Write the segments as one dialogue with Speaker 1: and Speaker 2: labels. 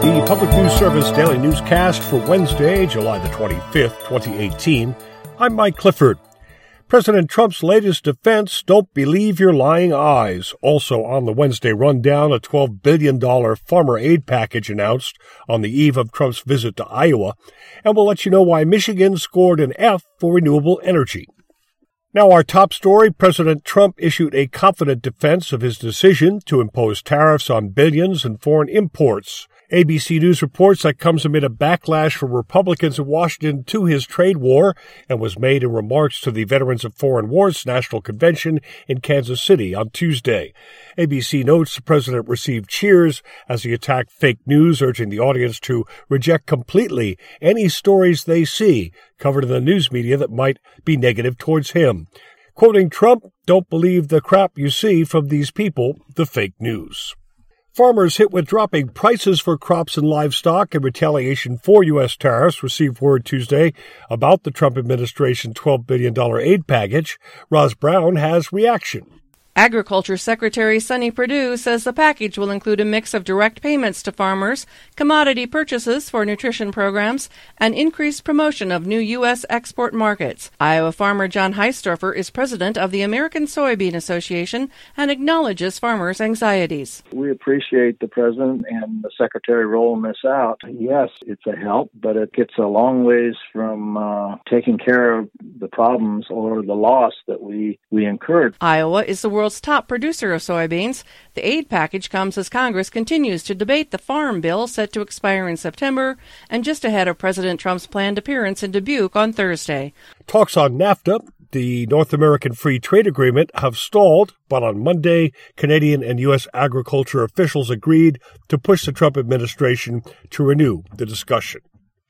Speaker 1: the Public News Service Daily Newscast for Wednesday, July the 25th, 2018. I'm Mike Clifford. President Trump's latest defense, don't believe your lying eyes. Also on the Wednesday rundown, a $12 billion farmer aid package announced on the eve of Trump's visit to Iowa. And we'll let you know why Michigan scored an F for renewable energy. Now our top story, President Trump issued a confident defense of his decision to impose tariffs on billions in foreign imports. ABC News reports that comes amid a backlash from Republicans in Washington to his trade war and was made in remarks to the Veterans of Foreign Wars National Convention in Kansas City on Tuesday. ABC notes the president received cheers as he attacked fake news, urging the audience to reject completely any stories they see covered in the news media that might be negative towards him. Quoting Trump, "Don't believe the crap you see from these people, the fake news." Farmers hit with dropping prices for crops and livestock in retaliation for U.S. tariffs received word Tuesday about the Trump administration's $12 billion aid package. Roz Brown has reaction.
Speaker 2: Agriculture Secretary Sonny Perdue says the package will include a mix of direct payments to farmers, commodity purchases for nutrition programs, and increased promotion of new U.S. export markets. Iowa farmer John Heistorfer is president of the American Soybean Association and acknowledges farmers' anxieties.
Speaker 3: We appreciate the president and the secretary rolling this out. Yes, it's a help, but it gets a long ways from taking care of the problems or the loss that we incurred.
Speaker 2: Iowa is the world's top producer of soybeans. The aid package comes as Congress continues to debate the farm bill set to expire in September and just ahead of President Trump's planned appearance in Dubuque on Thursday.
Speaker 1: Talks on NAFTA, the North American Free Trade Agreement, have stalled, but on Monday, Canadian and U.S. agriculture officials agreed to push the Trump administration to renew the discussion.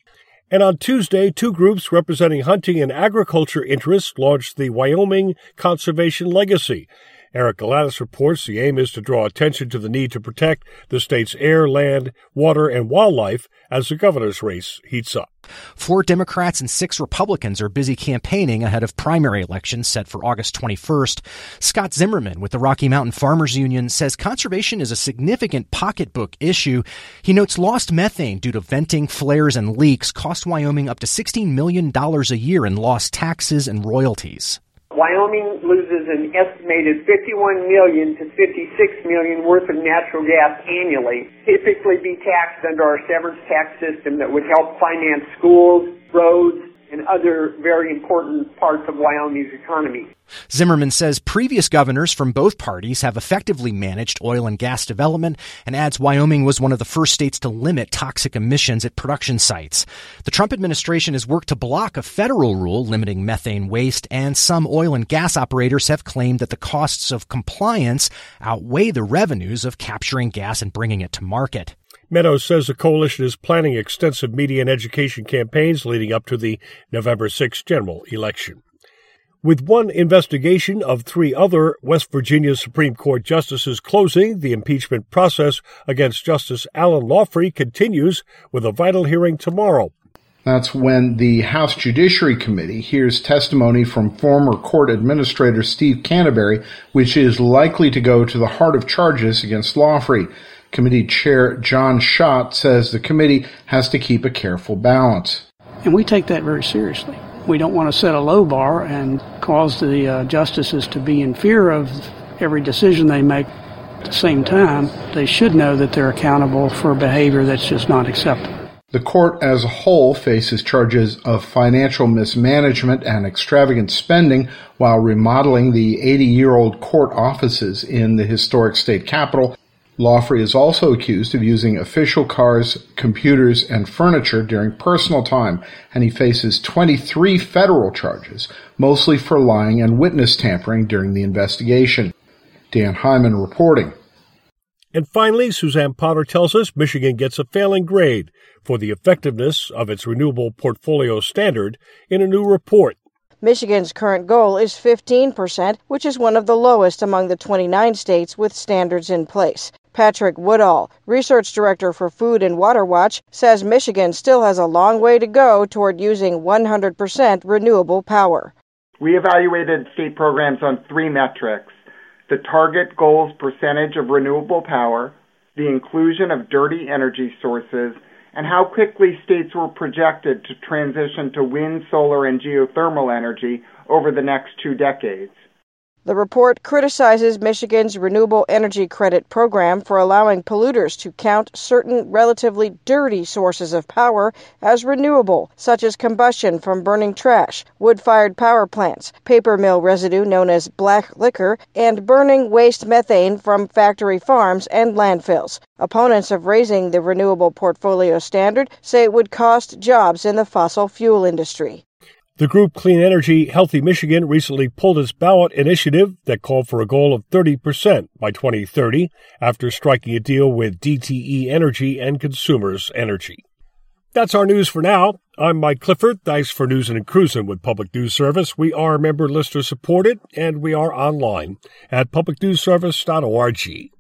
Speaker 1: And on Tuesday, two groups representing hunting and agriculture interests launched the Wyoming Conservation Legacy. Eric Galatis reports the aim is to draw attention to the need to protect the state's air, land, water, and wildlife as the governor's race heats up.
Speaker 4: 4 Democrats and 6 Republicans are busy campaigning ahead of primary elections set for August 21st. Scott Zimmerman with the Rocky Mountain Farmers Union says conservation is a significant pocketbook issue. He notes lost methane due to venting, flares, and leaks cost Wyoming up to $16 million a year in lost taxes and royalties.
Speaker 5: Wyoming loses an estimated $51 million to $56 million worth of natural gas annually, typically be taxed under our severance tax system that would help finance schools, roads, and other very important parts of Wyoming's economy.
Speaker 4: Zimmerman says previous governors from both parties have effectively managed oil and gas development and adds Wyoming was one of the first states to limit toxic emissions at production sites. The Trump administration has worked to block a federal rule limiting methane waste, and some oil and gas operators have claimed that the costs of compliance outweigh the revenues of capturing gas and bringing it to market.
Speaker 1: Meadows says the coalition is planning extensive media and education campaigns leading up to the November 6th general election. With one investigation of 3 other West Virginia Supreme Court justices closing, the impeachment process against Justice Alan Lawfrey continues with a vital hearing tomorrow.
Speaker 6: That's when the House Judiciary Committee hears testimony from former court administrator Steve Canterbury, which is likely to go to the heart of charges against Lawfrey. Committee Chair John Schott says the committee has to keep a careful balance.
Speaker 7: And we take that very seriously. We don't want to set a low bar and cause the justices to be in fear of every decision they make. At the same time, they should know that they're accountable for behavior that's just not acceptable.
Speaker 6: The court as a whole faces charges of financial mismanagement and extravagant spending while remodeling the 80-year-old court offices in the historic state capitol. Lawfrey is also accused of using official cars, computers, and furniture during personal time, and he faces 23 federal charges, mostly for lying and witness tampering during the investigation. Dan Hyman reporting.
Speaker 1: And finally, Suzanne Potter tells us Michigan gets a failing grade for the effectiveness of its renewable portfolio standard in a new report.
Speaker 8: Michigan's current goal is 15%, which is one of the lowest among the 29 states with standards in place. Patrick Woodall, research director for Food and Water Watch, says Michigan still has a long way to go toward using 100% renewable power.
Speaker 9: We evaluated state programs on 3 metrics: the target goals percentage of renewable power, the inclusion of dirty energy sources, and how quickly states were projected to transition to wind, solar, and geothermal energy over the next 2 decades.
Speaker 8: The report criticizes Michigan's Renewable Energy Credit program for allowing polluters to count certain relatively dirty sources of power as renewable, such as combustion from burning trash, wood-fired power plants, paper mill residue known as black liquor, and burning waste methane from factory farms and landfills. Opponents of raising the renewable portfolio standard say it would cost jobs in the fossil fuel industry.
Speaker 1: The group Clean Energy Healthy Michigan recently pulled its ballot initiative that called for a goal of 30% by 2030 after striking a deal with DTE Energy and Consumers Energy. That's our news for now. I'm Mike Clifford. Thanks for News and Cruising with Public News Service. We are member listener supported, and we are online at publicnewsservice.org.